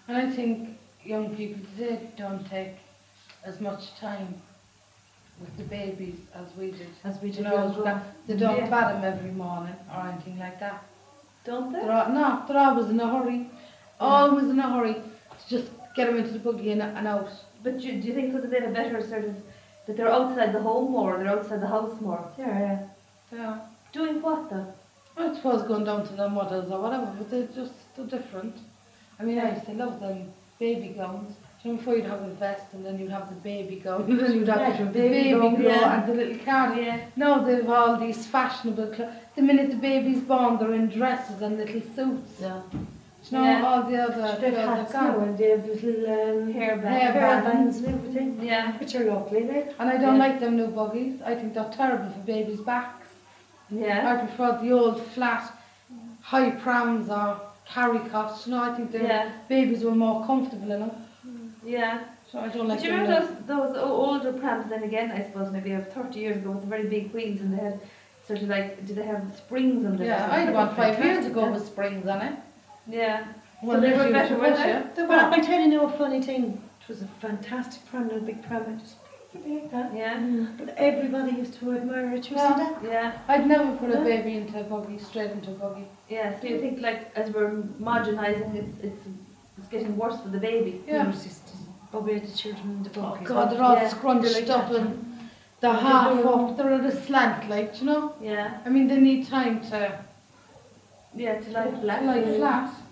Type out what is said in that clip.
And I think young people today don't take as much time with the babies as we did. As we did. You know, they don't Yeah. bat them every morning or anything like that. Don't they? They're always in a hurry. Always in a hurry to just get them into the buggy and out. But do you think because they have a better sort of, that they're outside the home more, they're outside the house more? Yeah. Doing what though? I suppose going down to their mothers or whatever, but they're different. I mean, I used to love them baby gowns. You know, before you'd have a vest and then you'd have the baby gown and then you'd have the baby gown and the little cardigan. Yeah. Now they've all these fashionable clothes. The minute the baby's born, they're in dresses and little suits. Yeah. You know, all the other They've clothes hats are now gone. and they have little Hairbands. and everything. Yeah. Which are lovely, like. And I don't like them new buggies. I think they're terrible for babies' backs. Yeah. I prefer the old flat, high prams or carry cots. You know, I think the babies were more comfortable in them. Yeah. So I don't like Do you them. remember those older prams then again, I suppose maybe of 30 years ago with the very big wheels and they had sort of like, did they have springs on them? Yeah, I had one 5 years ago with springs on it. Yeah. Well, they if were you better, push weren't they? it, they Well, were. I tell you now a funny thing. It was a fantastic pram, a big pram. I just like that. Yeah. But everybody used to admire it. You see Yeah. that? Yeah. I'd never put a baby into a buggy, straight into a buggy. Yeah. So you think like as we're modernising, it's getting worse for the baby. Yeah. It was just Bobby had the children in the Oh buggies. God, they're all Yeah. scrunched They're like up that, and they're half up, they're at a slant, like, you know? Yeah. I mean, they need time to Yeah. To lie flat. lie flat.